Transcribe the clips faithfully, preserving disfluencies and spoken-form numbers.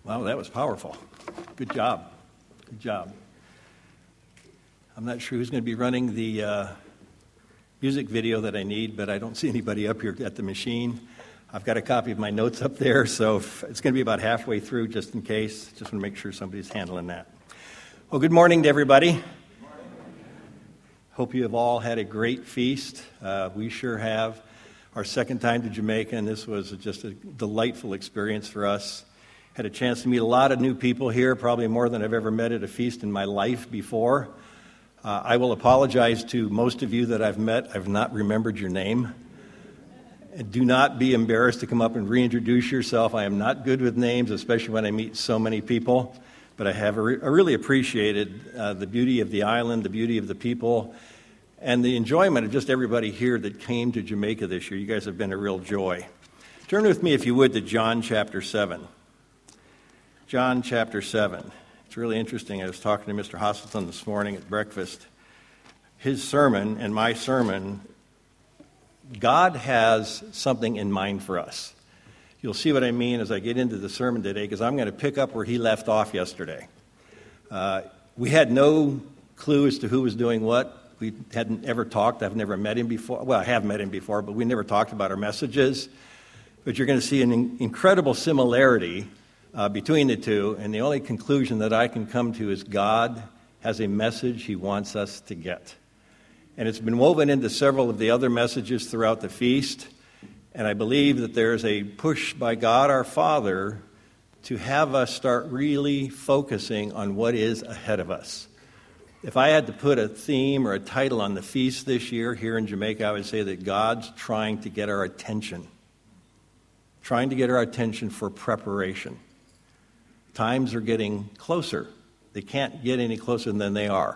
Wow, that was powerful. Good job. Good job. I'm not sure who's going to be running the uh, music video that I need, but I don't see anybody up here at the machine. I've got a copy of my notes up there, so if it's going to be about halfway through just in case. Just want to make sure somebody's handling that. Well, good morning to everybody. Hope you have all had a great feast. Uh, we sure have. Our second time to Jamaica, and this was just a delightful experience for us. Had a chance to meet a lot of new people here, probably more than I've ever met at a feast in my life before. Uh, I will apologize to most of you that I've met. I've not remembered your name. And do not be embarrassed to come up and reintroduce yourself. I am not good with names, especially when I meet so many people. But I have re- I really appreciated uh, the beauty of the island, the beauty of the people, and the enjoyment of just everybody here that came to Jamaica this year. You guys have been a real joy. Turn with me, if you would, to John chapter seven. John chapter seven. It's really interesting. I was talking to Mister Hosselton this morning at breakfast. His sermon and my sermon, God has something in mind for us. You'll see what I mean as I get into the sermon today, because I'm going to pick up where he left off yesterday. Uh, we had no clue as to who was doing what. We hadn't ever talked. I've never met him before. Well, I have met him before, but we never talked about our messages. But you're going to see an in- incredible similarity uh, between the two, and the only conclusion that I can come to is God has a message he wants us to get. And it's been woven into several of the other messages throughout the feast, and I believe that there's a push by God our Father to have us start really focusing on what is ahead of us. If I had to put a theme or a title on the feast this year here in Jamaica, I would say that God's trying to get our attention. Trying to get our attention for preparation. Times are getting closer. They can't get any closer than they are.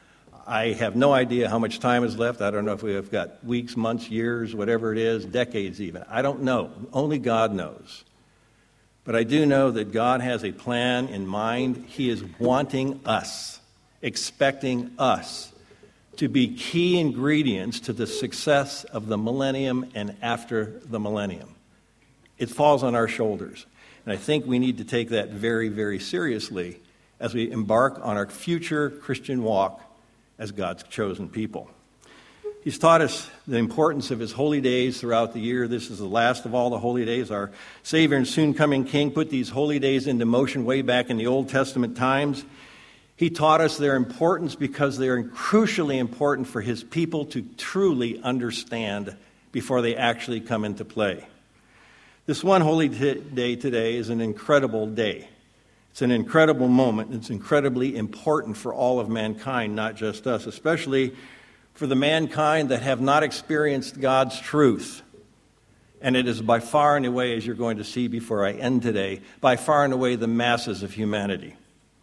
I have no idea how much time is left. I don't know if we have got weeks, months, years, whatever it is, decades even. I don't know. Only God knows. But I do know that God has a plan in mind. He is wanting us, expecting us to be key ingredients to the success of the millennium and after the millennium. It falls on our shoulders. And I think we need to take that very, very seriously as we embark on our future Christian walk as God's chosen people. He's taught us the importance of his holy days throughout the year. This is the last of all the holy days. Our Savior and soon coming King put these holy days into motion way back in the Old Testament times. He taught us their importance because they are crucially important for his people to truly understand before they actually come into play. This one holy t- day today is an incredible day. It's an incredible moment. It's incredibly important for all of mankind, not just us, especially for the mankind that have not experienced God's truth. And it is by far and away, as you're going to see before I end today, by far and away the masses of humanity.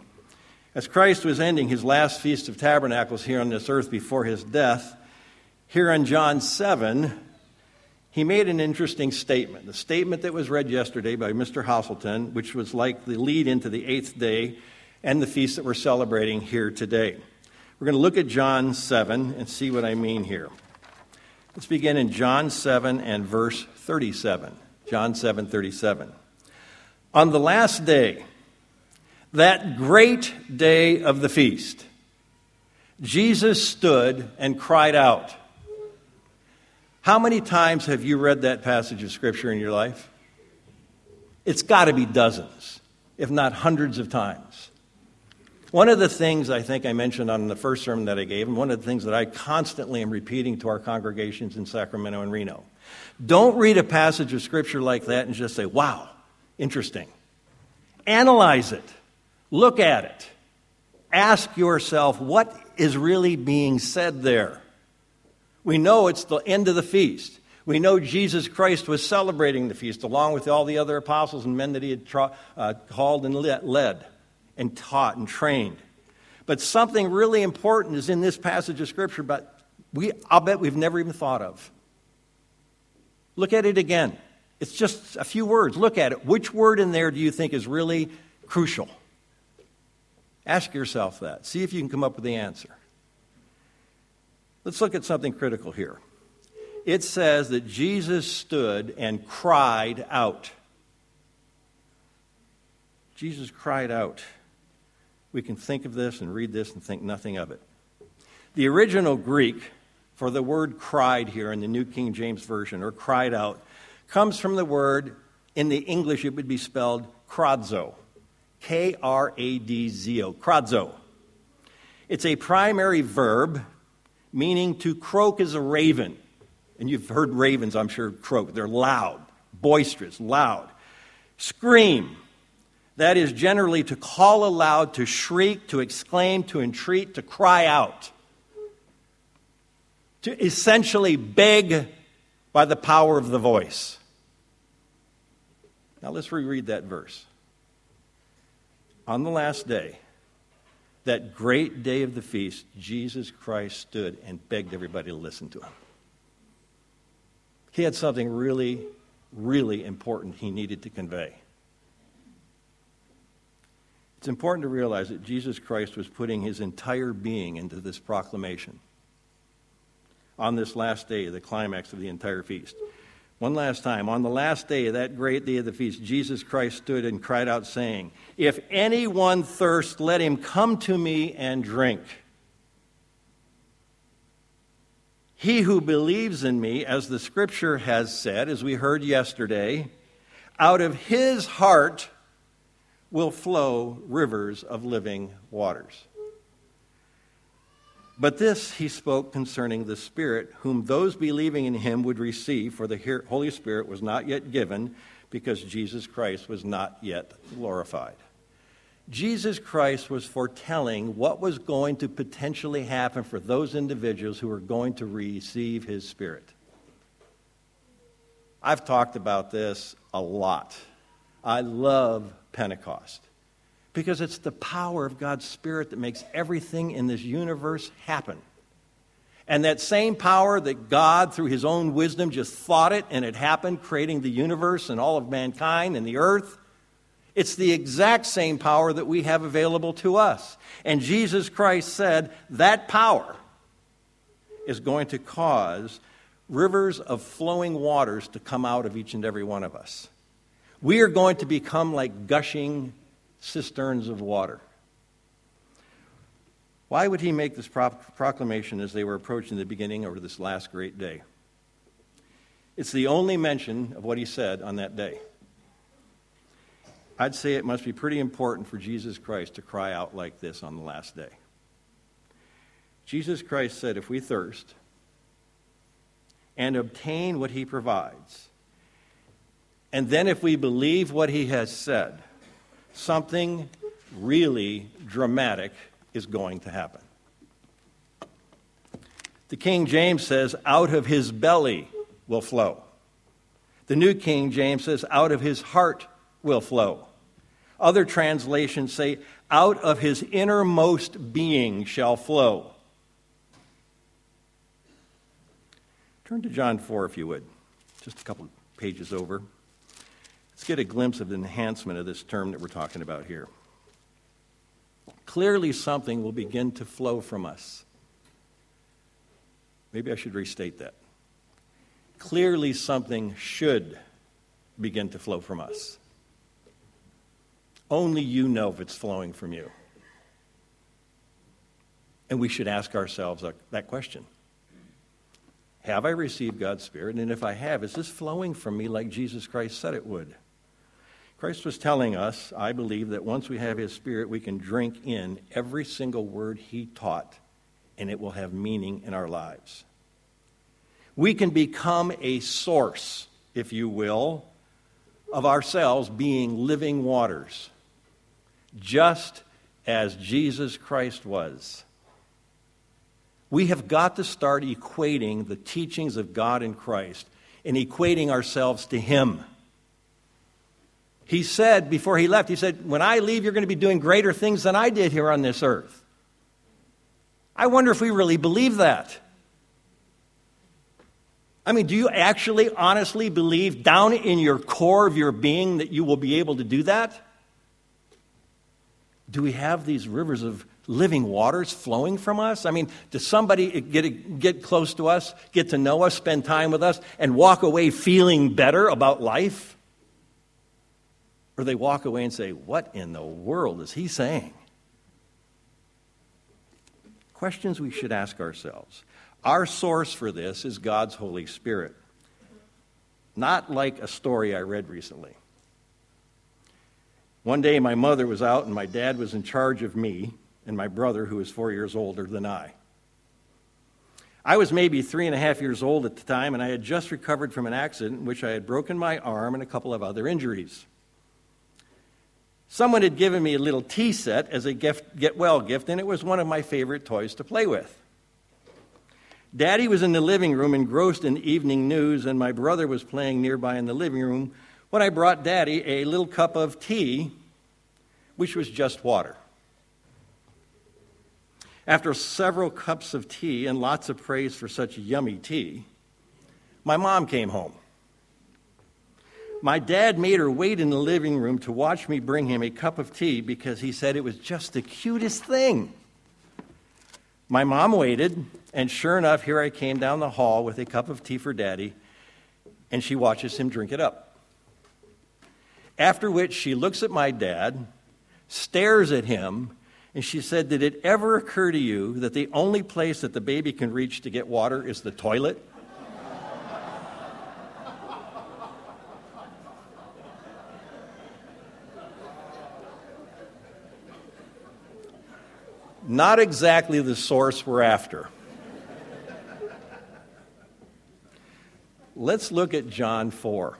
As Christ was ending his last Feast of Tabernacles here on this earth before his death, here in John seven, he made an interesting statement. The statement that was read yesterday by Mister Hosselton, which was like the lead into the eighth day and the feast that we're celebrating here today. We're going to look at John seven and see what I mean here. Let's begin in John seven and verse thirty-seven. John seven, thirty-seven. On the last day, that great day of the feast, Jesus stood and cried out. How many times have you read that passage of Scripture in your life? It's got to be dozens, if not hundreds of times. One of the things I think I mentioned on the first sermon that I gave, and one of the things that I constantly am repeating to our congregations in Sacramento and Reno, don't read a passage of Scripture like that and just say, wow, interesting. Analyze it. Look at it. Ask yourself, what is really being said there? We know it's the end of the feast. We know Jesus Christ was celebrating the feast along with all the other apostles and men that he had tra- uh, called and led and taught and trained. But something really important is in this passage of Scripture, but we, I'll bet we've never even thought of. Look at it again. It's just a few words. Look at it. Which word in there do you think is really crucial? Ask yourself that. See if you can come up with the answer. Let's look at something critical here. It says that Jesus stood and cried out. Jesus cried out. We can think of this and read this and think nothing of it. The original Greek for the word cried here in the New King James Version, or cried out, comes from the word, in the English it would be spelled kradzo. K R A D Z O, kradzo. It's a primary verb meaning to croak as a raven. And you've heard ravens, I'm sure, croak. They're loud, boisterous, loud. Scream. That is generally to call aloud, to shriek, to exclaim, to entreat, to cry out. To essentially beg by the power of the voice. Now let's reread that verse. On the last day, that great day of the feast, Jesus Christ stood and begged everybody to listen to him. He had something really, really important he needed to convey. It's important to realize that Jesus Christ was putting his entire being into this proclamation on this last day, the climax of the entire feast. One last time, on the last day of that great day of the feast, Jesus Christ stood and cried out, saying, "If anyone thirst, let him come to me and drink. He who believes in me, as the Scripture has said, as we heard yesterday, out of his heart will flow rivers of living waters." But this he spoke concerning the Spirit, whom those believing in him would receive, for the Holy Spirit was not yet given, because Jesus Christ was not yet glorified. Jesus Christ was foretelling what was going to potentially happen for those individuals who were going to receive his Spirit. I've talked about this a lot. I love Pentecost, because it's the power of God's Spirit that makes everything in this universe happen. And that same power that God, through his own wisdom, just thought it and it happened, creating the universe and all of mankind and the earth, it's the exact same power that we have available to us. And Jesus Christ said that power is going to cause rivers of flowing waters to come out of each and every one of us. We are going to become like gushing cisterns of water. Why would he make this pro- proclamation as they were approaching the beginning of this last great day? It's the only mention of what he said on that day. I'd say it must be pretty important for Jesus Christ to cry out like this on the last day. Jesus Christ said, if we thirst and obtain what he provides, and then if we believe what he has said, something really dramatic is going to happen. The King James says, out of his belly will flow. The New King James says, out of his heart will flow. Other translations say, out of his innermost being shall flow. Turn to John four, if you would. Just a couple pages over. Let's get a glimpse of the enhancement of this term that we're talking about here. Clearly something will begin to flow from us. Maybe I should restate that. Clearly something should begin to flow from us. Only you know if it's flowing from you. And we should ask ourselves that question. Have I received God's Spirit? And if I have, is this flowing from me like Jesus Christ said it would? Christ was telling us, I believe, that once we have his Spirit, we can drink in every single word he taught, and it will have meaning in our lives. We can become a source, if you will, of ourselves being living waters, just as Jesus Christ was. We have got to start equating the teachings of God in Christ and equating ourselves to him. He said before he left, he said, when I leave, you're going to be doing greater things than I did here on this earth. I wonder if we really believe that. I mean, do you actually honestly believe down in your core of your being that you will be able to do that? Do we have these rivers of living waters flowing from us? I mean, does somebody get, get close to us, get to know us, spend time with us, and walk away feeling better about life? Or they walk away and say, what in the world is he saying? Questions we should ask ourselves. Our source for this is God's Holy Spirit. Not like a story I read recently. One day my mother was out and my dad was in charge of me and my brother, who was four years older than I. I was maybe three and a half years old at the time, and I had just recovered from an accident in which I had broken my arm and a couple of other injuries. Someone had given me a little tea set as a gift, get well gift, and it was one of my favorite toys to play with. Daddy was in the living room engrossed in evening news, and my brother was playing nearby in the living room when I brought Daddy a little cup of tea, which was just water. After several cups of tea and lots of praise for such yummy tea, my mom came home. My dad made her wait in the living room to watch me bring him a cup of tea because he said it was just the cutest thing. My mom waited, and sure enough, here I came down the hall with a cup of tea for Daddy, and she watches him drink it up. After which she looks at my dad, stares at him, and she said, did it ever occur to you that the only place that the baby can reach to get water is the toilet? Not exactly the source we're after. Let's look at John four.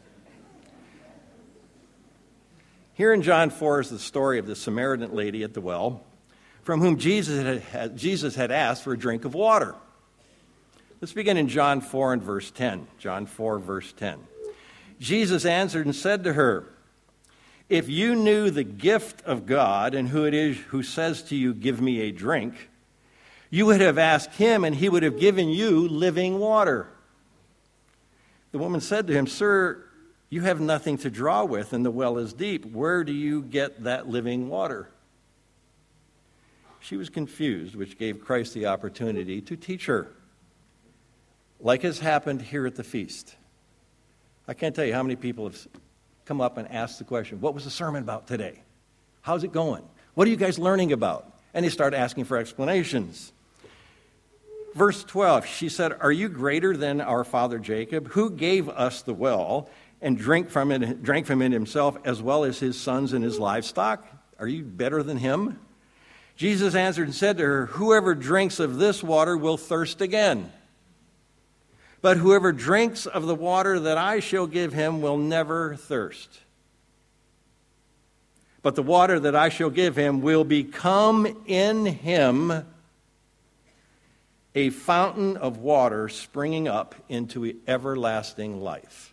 Here in John four is the story of the Samaritan lady at the well, from whom Jesus had, had, Jesus had asked for a drink of water. Let's begin in John four and verse ten. John four, verse ten. Jesus answered and said to her, if you knew the gift of God and who it is who says to you, give me a drink, you would have asked him and he would have given you living water. The woman said to him, sir, you have nothing to draw with and the well is deep. Where do you get that living water? She was confused, which gave Christ the opportunity to teach her, like has happened here at the feast. I can't tell you how many people have come up and asked the question, what was the sermon about today? How's it going? What are you guys learning about? And they start asking for explanations. Verse twelve, she said, are you greater than our father Jacob, who gave us the well and drank from it, drank from it himself, as well as his sons and his livestock? Are you better than him? Jesus answered and said to her, whoever drinks of this water will thirst again. But whoever drinks of the water that I shall give him will never thirst. But the water that I shall give him will become in him a fountain of water springing up into everlasting life.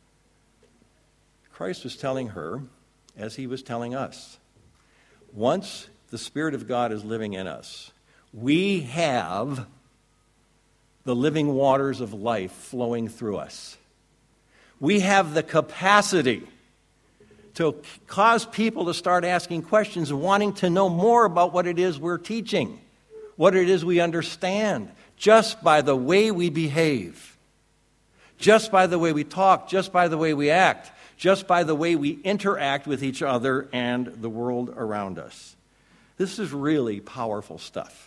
Christ was telling her, as he was telling us, once the Spirit of God is living in us, we have the living waters of life flowing through us. We have the capacity to cause people to start asking questions and wanting to know more about what it is we're teaching, what it is we understand, just by the way we behave, just by the way we talk, just by the way we act, just by the way we interact with each other and the world around us. This is really powerful stuff.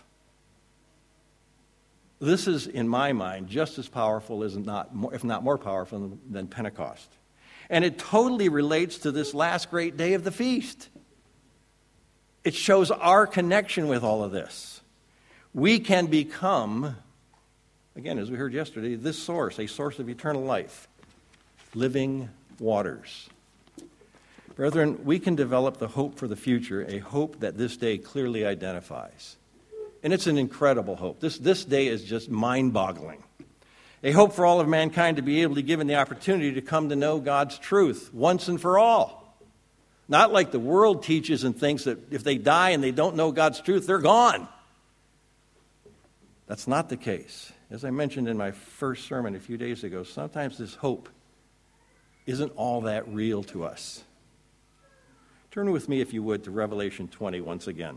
This is, in my mind, just as powerful, as not more, if not more powerful than Pentecost. And it totally relates to this last great day of the feast. It shows our connection with all of this. We can become, again, as we heard yesterday, this source, a source of eternal life, living waters. Brethren, we can develop the hope for the future, a hope that this day clearly identifies. And it's an incredible hope. This, this day is just mind-boggling. A hope for all of mankind to be able to be given the opportunity to come to know God's truth once and for all. Not like the world teaches and thinks that if they die and they don't know God's truth, they're gone. That's not the case. As I mentioned in my first sermon a few days ago, sometimes this hope isn't all that real to us. Turn with me, if you would, to Revelation twenty once again.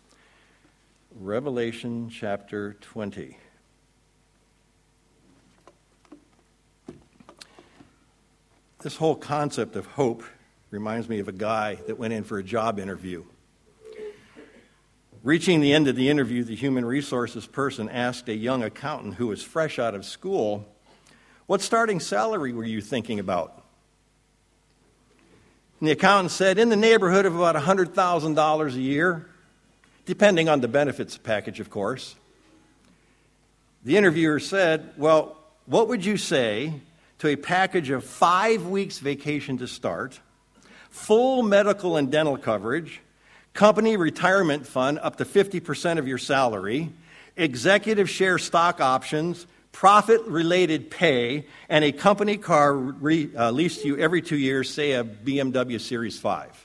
Revelation chapter twenty. This whole concept of hope Reminds me of a guy that went in for a job interview. Reaching the end of the interview, the human resources person asked a young accountant who was fresh out of school, "What starting salary were you thinking about?" And the accountant said, "In the neighborhood of about one hundred thousand dollars a year, depending on the benefits package, of course." The interviewer said, "Well, what would you say to a package of five weeks vacation to start, full medical and dental coverage, company retirement fund up to fifty percent of your salary, executive share stock options, profit-related pay, and a company car re, uh, leased to you every two years, say a B M W Series five?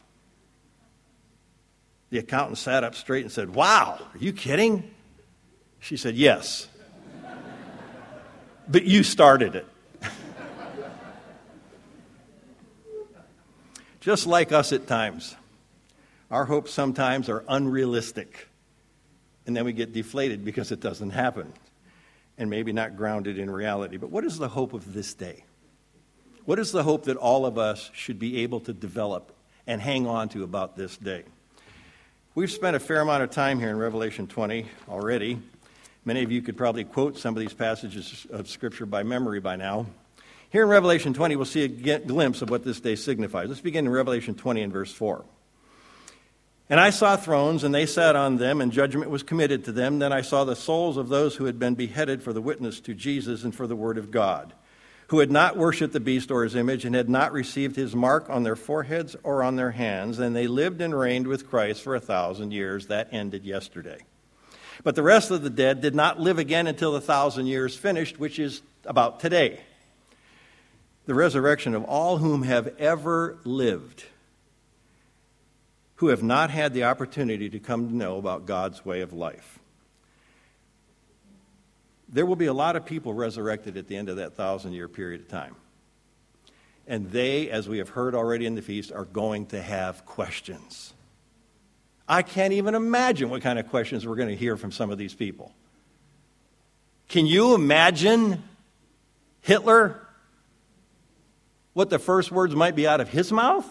The accountant sat up straight and said, "Wow, are you kidding?" She said, "Yes. But you started it." Just like us at times, our hopes sometimes are unrealistic, and then we get deflated because it doesn't happen, and maybe not grounded in reality. But what is the hope of this day? What is the hope that all of us should be able to develop and hang on to about this day? We've spent a fair amount of time here in Revelation twenty already. Many of you could probably quote some of these passages of Scripture by memory by now. Here in Revelation twenty, we'll see a glimpse of what this day signifies. Let's begin in Revelation twenty and verse four. "And I saw thrones, and they sat on them, and judgment was committed to them. Then I saw the souls of those who had been beheaded for the witness to Jesus and for the word of God, who had not worshipped the beast or his image, and had not received his mark on their foreheads or on their hands. And they lived and reigned with Christ for a thousand years." That ended yesterday. "But the rest of the dead did not live again until the thousand years finished," which is about today. "The resurrection of all whom have ever lived, who have not had the opportunity to come to know about God's way of life." There will be a lot of people resurrected at the end of that thousand-year period of time. And they, as we have heard already in the feast, are going to have questions. I can't even imagine what kind of questions we're going to hear from some of these people. Can you imagine Hitler? What the first words might be out of his mouth?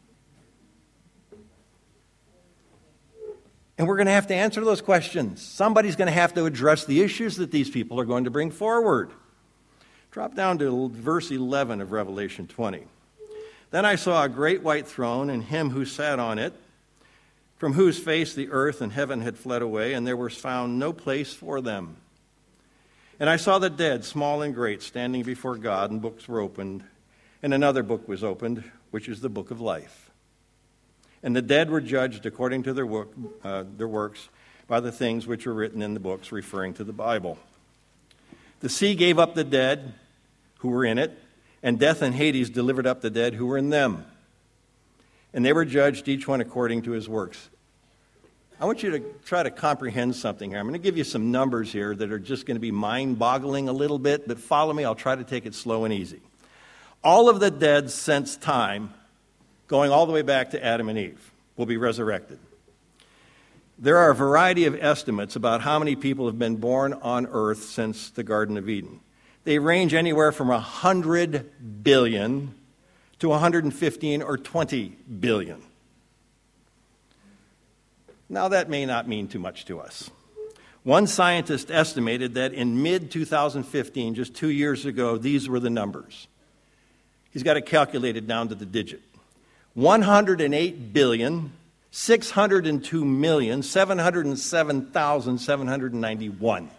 And we're going to have to answer those questions. Somebody's going to have to address the issues that these people are going to bring forward. Drop down to verse eleven of Revelation twenty. "Then I saw a great white throne, and him who sat on it, from whose face the earth and heaven had fled away, and there was found no place for them. And I saw the dead, small and great, standing before God, and books were opened. And another book was opened, which is the book of life. And the dead were judged according to their, work, uh, their works by the things which were written in the books," referring to the Bible. "The sea gave up the dead who were in it, and death and Hades delivered up the dead who were in them. And they were judged, each one according to his works." I want you to try to comprehend something here. I'm going to give you some numbers here that are just going to be mind-boggling a little bit, but follow me. I'll try to take it slow and easy. All of the dead since time, going all the way back to Adam and Eve, will be resurrected. There are a variety of estimates about how many people have been born on earth since the Garden of Eden. They range anywhere from one hundred billion to one hundred fifteen or twenty billion. Now, that may not mean too much to us. One scientist estimated that in mid twenty fifteen, just two years ago, these were the numbers. He's got it calculated down to the digit. one hundred eight billion, six hundred two million, seven hundred seven thousand, seven hundred ninety-one.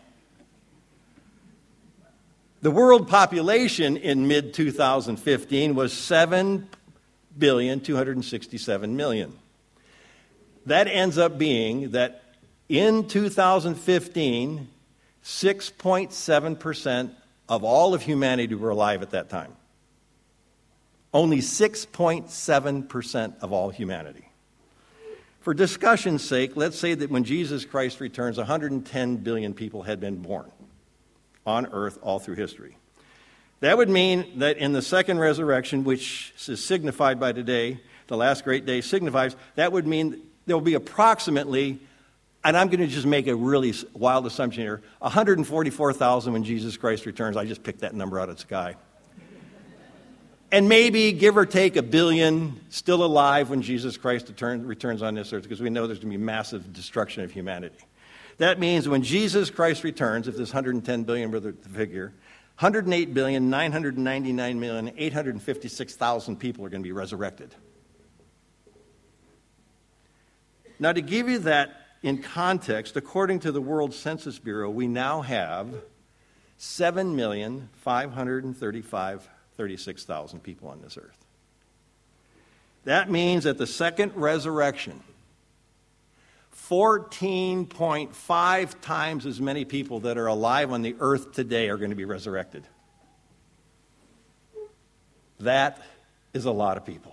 The world population in mid twenty fifteen was seven billion, two hundred sixty-seven million. That ends up being that in two thousand fifteen, six point seven percent of all of humanity were alive at that time. Only six point seven percent of all humanity. For discussion's sake, let's say that when Jesus Christ returns, one hundred ten billion people had been born on earth all through history. That would mean that in the second resurrection, which is signified by today, the last great day signifies, that would mean there will be approximately, and I'm going to just make a really wild assumption here, one hundred forty-four thousand when Jesus Christ returns. I just picked that number out of the sky. And maybe, give or take, a billion still alive when Jesus Christ return, returns on this earth, because we know there's going to be massive destruction of humanity. That means when Jesus Christ returns, if this one hundred ten billion were the figure, one hundred eight billion, nine hundred ninety-nine million, eight hundred fifty-six thousand people are going to be resurrected. Now, to give you that in context, according to the World Census Bureau, we now have seven million, five hundred thirty-five, thirty-six thousand people on this earth. That means at the second resurrection, fourteen point five times as many people that are alive on the earth today are going to be resurrected. That is a lot of people.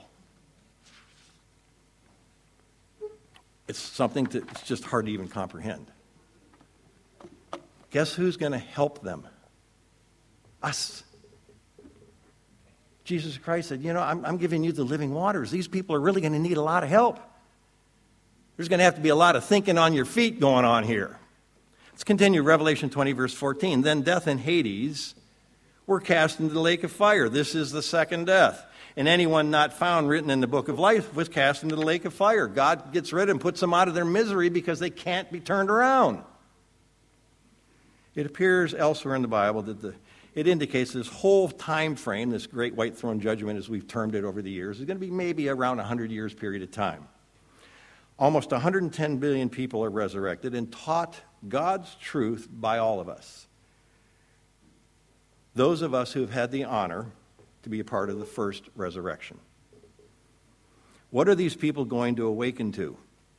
It's something that's just hard to even comprehend. Guess who's going to help them? Us. Jesus Christ said, you know, I'm, I'm giving you the living waters. These people are really going to need a lot of help. There's going to have to be a lot of thinking on your feet going on here. Let's continue. Revelation twenty, verse fourteen. Then death and Hades were cast into the lake of fire. This is the second death. And anyone not found written in the book of life was cast into the lake of fire. God gets rid of them, puts them out of their misery because they can't be turned around. It appears elsewhere in the Bible that the, it indicates this whole time frame, this great white throne judgment as we've termed it over the years, is going to be maybe around a hundred years period of time. Almost one hundred ten billion people are resurrected and taught God's truth by all of us. Those of us who have had the honor to be a part of the first resurrection. What are these people going to awaken to?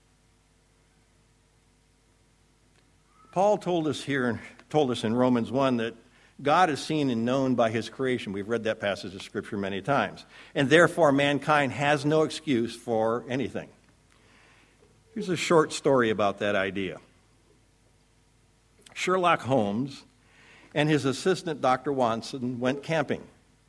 Paul told us here, told us in Romans one that God is seen and known by his creation. We've read that passage of Scripture many times. And therefore, mankind has no excuse for anything. Here's a short story about that idea. Sherlock Holmes and his assistant, Doctor Watson, went camping.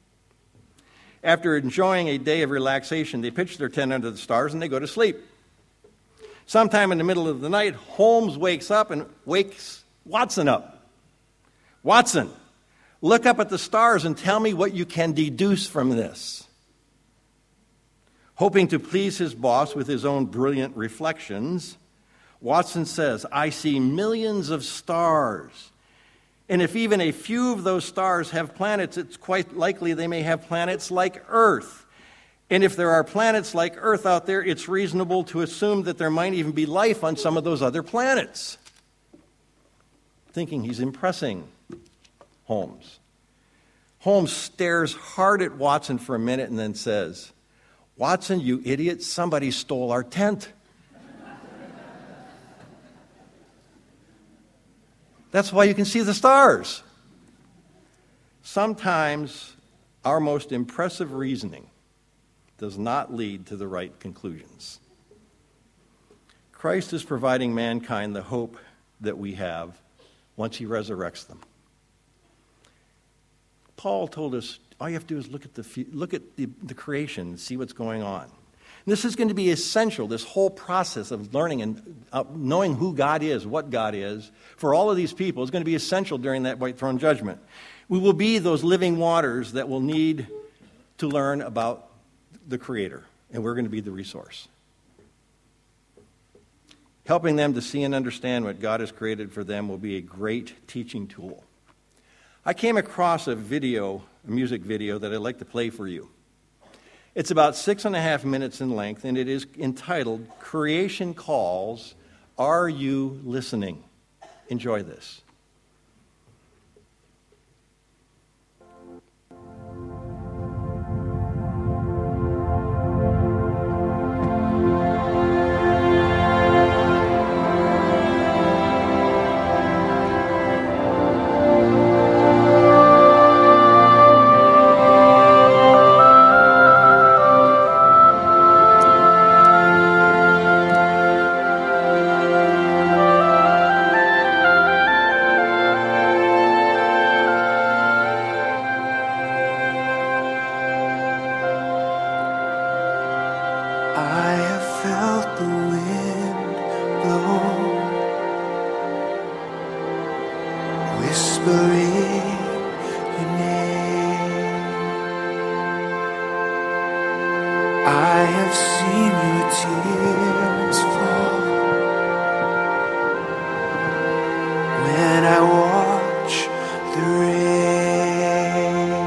After enjoying a day of relaxation, they pitch their tent under the stars and they go to sleep. Sometime in the middle of the night, Holmes wakes up and wakes Watson up. Watson, look up at the stars and tell me what you can deduce from this. Hoping to please his boss with his own brilliant reflections, Watson says, I see millions of stars. And if even a few of those stars have planets, it's quite likely they may have planets like Earth. And if there are planets like Earth out there, it's reasonable to assume that there might even be life on some of those other planets. Thinking he's impressing Holmes. Holmes stares hard at Watson for a minute and then says, Watson, you idiot, somebody stole our tent. That's why you can see the stars. Sometimes our most impressive reasoning does not lead to the right conclusions. Christ is providing mankind the hope that we have once he resurrects them. Paul told us all you have to do is look at the look at the, the creation and see what's going on. And this is going to be essential, this whole process of learning and uh, knowing who God is, what God is, for all of these people is going to be essential during that white throne judgment. We will be those living waters that will need to learn about the Creator, and we're going to be the resource. Helping them to see and understand what God has created for them will be a great teaching tool. I came across a video, a music video that I'd like to play for you. It's about six and a half minutes in length, and it is entitled, Creation Calls, Are You Listening? Enjoy this. tears fall when I watch the rain.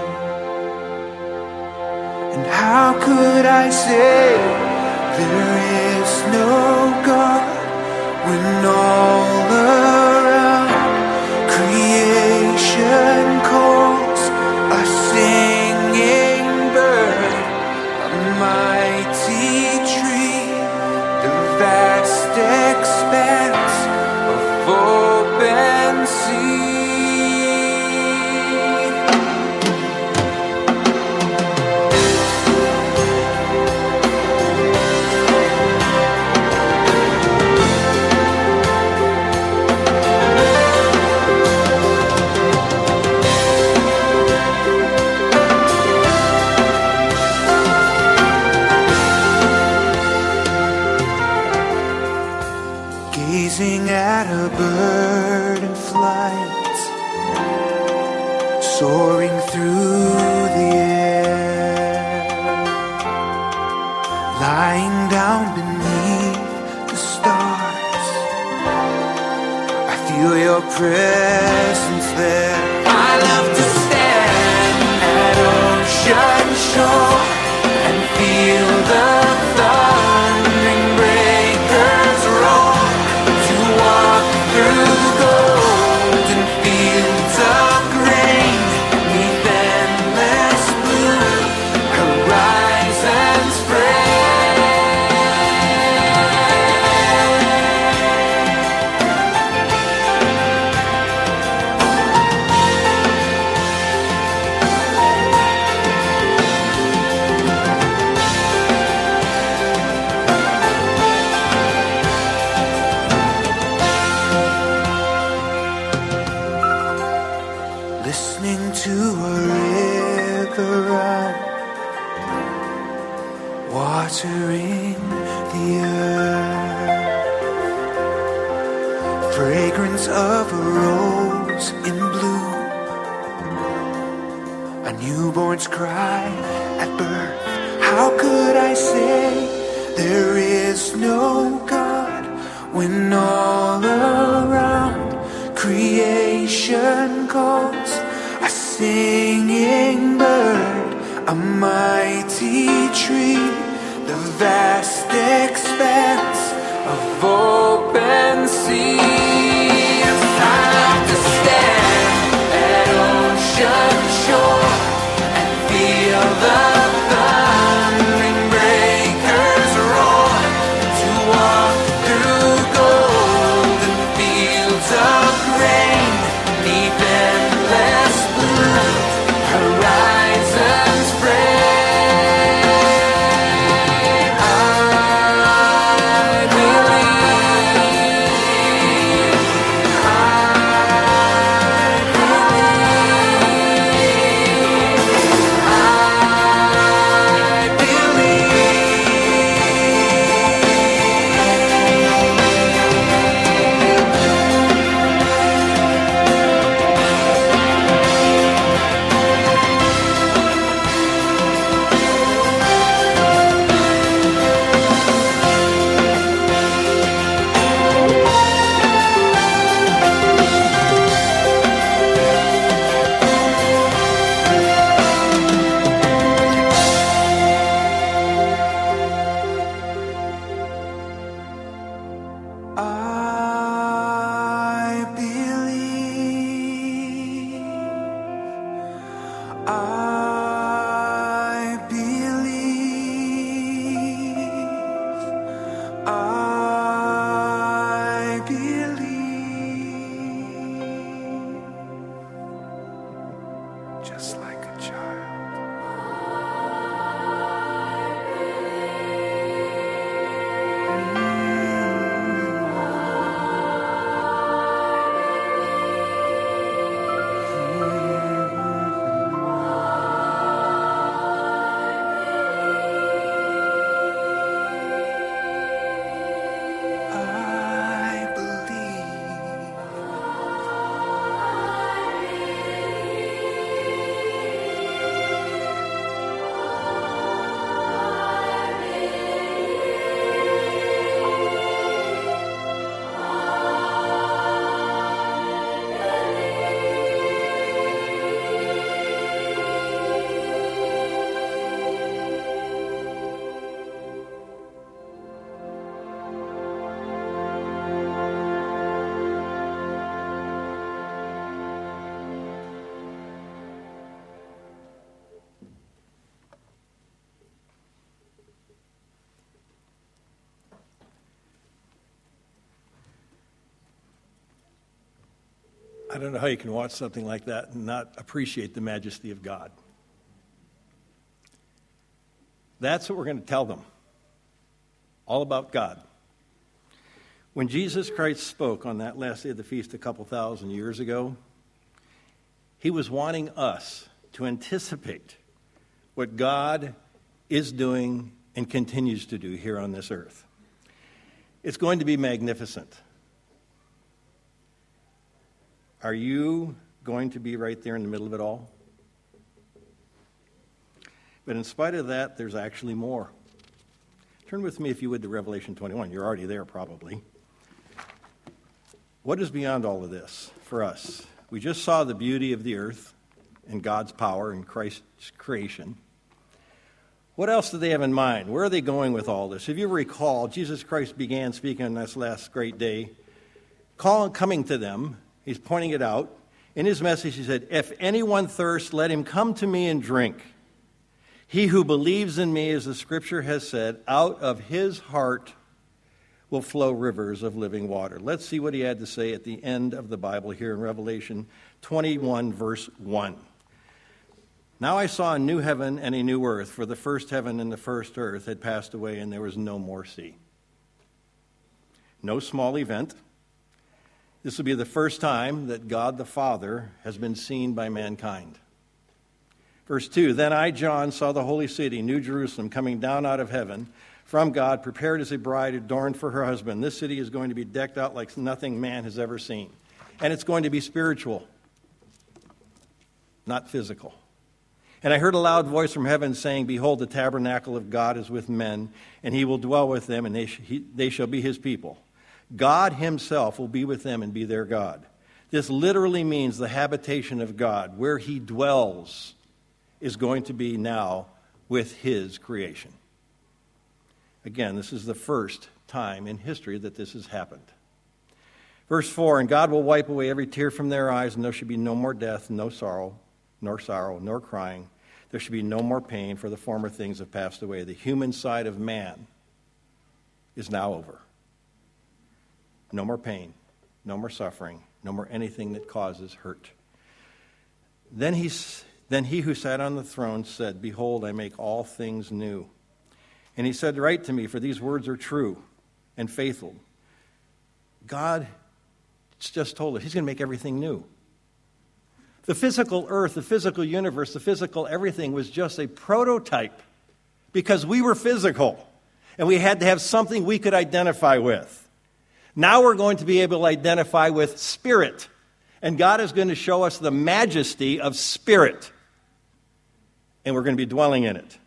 And how could I say there is no God when all around creation calls a singing bird, a mighty tree, the vast expanse of open sea. Gazing at a bird in flight, soaring through the air, lying down beneath the stars, I feel your presence there. I love to stand at ocean shore and feel the thundering breakers roar, walk through golden fields of grain, neath endless blue horizons listening to a river run, watering the earth, fragrance of a rose in bloom, a newborn's cry at birth. How could I say there is no God when all around creation calls a singing bird, a mighty tree, the vast expanse of open sea. Yes, I love to stand at ocean shore and feel the thundering breakers roar, to walk through golden fields of grain, neath endless blue horizons frame. I believe I don't know how you can watch something like that and not appreciate the majesty of God. That's what we're going to tell them. All about God. When Jesus Christ spoke on that last day of the feast a couple thousand years ago, he was wanting us to anticipate what God is doing and continues to do here on this earth. It's going to be magnificent. Are you going to be right there in the middle of it all? But in spite of that, there's actually more. Turn with me, if you would, to Revelation twenty-one. You're already there, probably. What is beyond all of this for us? We just saw the beauty of the earth and God's power and Christ's creation. What else do they have in mind? Where are they going with all this? If you recall, Jesus Christ began speaking on this last great day, calling, coming to them. He's pointing it out. In his message, he said, "If anyone thirsts, let him come to me and drink. He who believes in me, as the scripture has said, out of his heart will flow rivers of living water." Let's see what he had to say at the end of the Bible here in Revelation twenty-one, verse one. "Now I saw a new heaven and a new earth, for the first heaven and the first earth had passed away, and there was no more sea." No small event. This will be the first time that God the Father has been seen by mankind. Verse two, "Then I, John, saw the holy city, New Jerusalem, coming down out of heaven from God, prepared as a bride adorned for her husband. This city is going to be decked out like nothing man has ever seen. And it's going to be spiritual, not physical. And I heard a loud voice from heaven saying, 'Behold, the tabernacle of God is with men, and he will dwell with them, and they, sh- he, they shall be his people. God himself will be with them and be their God.'" This literally means the habitation of God, where he dwells, is going to be now with his creation. Again, this is the first time in history that this has happened. Verse four, "And God will wipe away every tear from their eyes, and there shall be no more death, no sorrow, nor sorrow, nor crying. There shall be no more pain, for the former things have passed away." The human side of man is now over. No more pain, no more suffering, no more anything that causes hurt. Then he, then he who sat on the throne said, "Behold, I make all things new." And he said, "Write to me, for these words are true and faithful." God just told us he's going to make everything new. The physical earth, the physical universe, the physical everything was just a prototype because we were physical and we had to have something we could identify with. Now we're going to be able to identify with spirit, and God is going to show us the majesty of spirit, and we're going to be dwelling in it.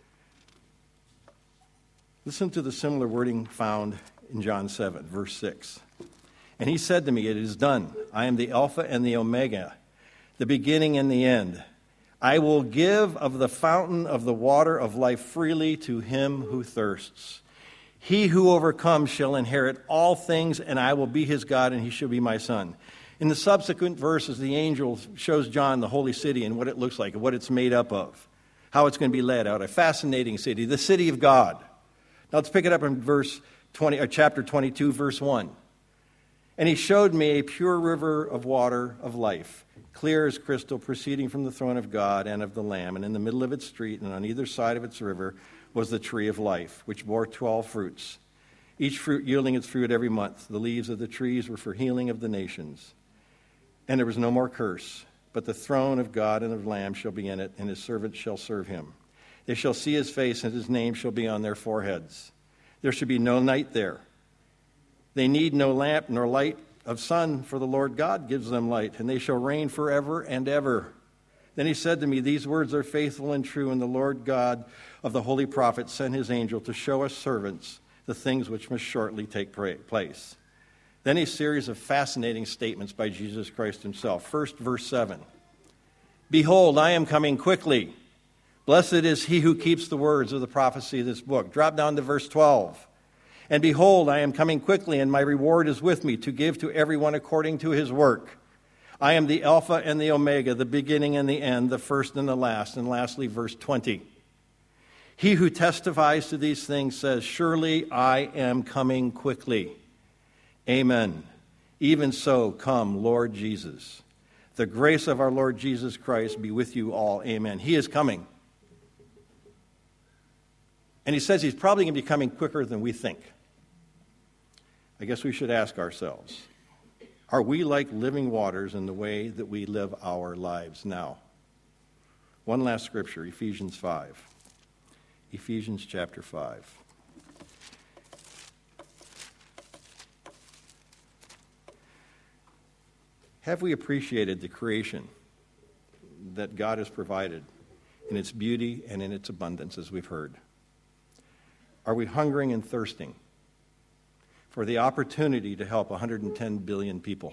Listen to the similar wording found in John seven, verse six. "And he said to me, 'It is done. I am the Alpha and the Omega, the beginning and the end. I will give of the fountain of the water of life freely to him who thirsts. He who overcomes shall inherit all things, and I will be his God, and he shall be my son.'" In the subsequent verses, the angel shows John the holy city and what it looks like, and what it's made up of, how it's going to be led out. A fascinating city, the city of God. Now let's pick it up in verse twenty, or chapter twenty-two, verse one. "And he showed me a pure river of water of life, clear as crystal, proceeding from the throne of God and of the Lamb. And in the middle of its street and on either side of its river was the tree of life, which bore twelve fruits, each fruit yielding its fruit every month. The leaves of the trees were for healing of the nations. And there was no more curse, but the throne of God and of the Lamb shall be in it, and his servants shall serve him. They shall see his face, and his name shall be on their foreheads. There shall be no night there. They need no lamp nor light of sun, for the Lord God gives them light, and they shall reign forever and ever. Then he said to me, 'These words are faithful and true, and the Lord God of the holy prophets sent his angel to show us servants the things which must shortly take place.'" Then a series of fascinating statements by Jesus Christ himself. First, verse seven. "Behold, I am coming quickly. Blessed is he who keeps the words of the prophecy of this book." Drop down to verse twelve. "And behold, I am coming quickly, and my reward is with me to give to everyone according to his work. I am the Alpha and the Omega, the beginning and the end, the first and the last." And lastly, verse twenty. "He who testifies to these things says, 'Surely I am coming quickly.' Amen. Even so, come, Lord Jesus. The grace of our Lord Jesus Christ be with you all. Amen. He is coming. And he says he's probably going to be coming quicker than we think. I guess we should ask ourselves, are we like living waters in the way that we live our lives now? One last scripture, Ephesians five. Ephesians chapter five. Have we appreciated the creation that God has provided in its beauty and in its abundance, as we've heard? Are we hungering and thirsting for the opportunity to help one hundred ten billion people?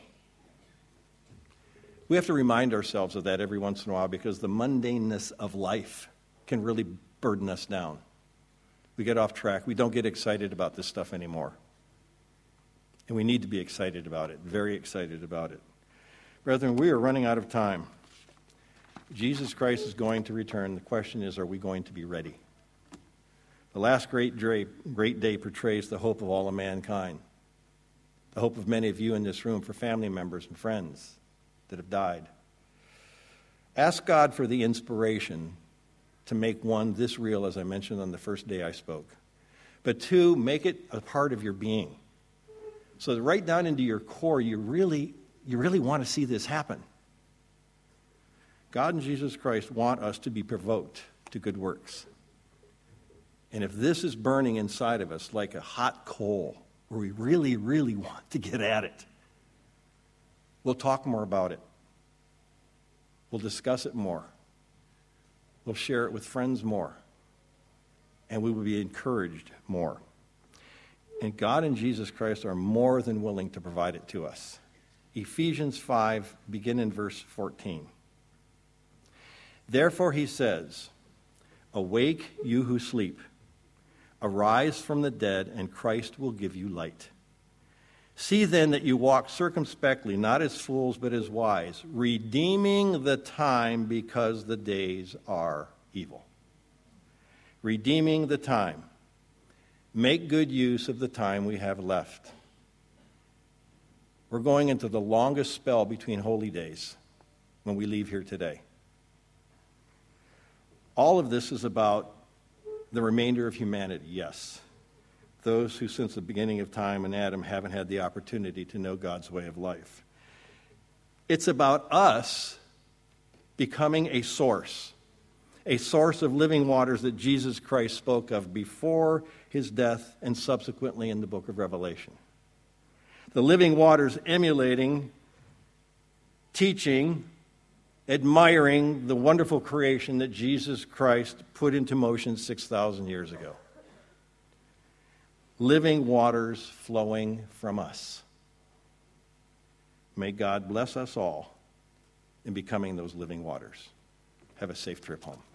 We have to remind ourselves of that every once in a while because the mundaneness of life can really burden us down. We get off track. We don't get excited about this stuff anymore. And we need to be excited about it, very excited about it. Brethren, we are running out of time. Jesus Christ is going to return. The question is, are we going to be ready? The last great day, great day portrays the hope of all of mankind, the hope of many of you in this room for family members and friends that have died. Ask God for the inspiration to make, one, this real, as I mentioned on the first day I spoke, but two, make it a part of your being. So that right down into your core, you really, you really want to see this happen. God and Jesus Christ want us to be provoked to good works. And if this is burning inside of us like a hot coal, where we really, really want to get at it, we'll talk more about it. We'll discuss it more. We'll share it with friends more. And we will be encouraged more. And God and Jesus Christ are more than willing to provide it to us. Ephesians five, begin in verse fourteen. Therefore he says, awake, you who sleep. Arise from the dead, and Christ will give you light. See then that you walk circumspectly, not as fools, but as wise, redeeming the time because the days are evil. Redeeming the time. Make good use of the time we have left. We're going into the longest spell between holy days when we leave here today. All of this is about the remainder of humanity, yes. Those who since the beginning of time and Adam haven't had the opportunity to know God's way of life. It's about us becoming a source, a source of living waters that Jesus Christ spoke of before his death and subsequently in the book of Revelation. The living waters emulating, teaching, admiring the wonderful creation that Jesus Christ put into motion six thousand years ago. Living waters flowing from us. May God bless us all in becoming those living waters. Have a safe trip home.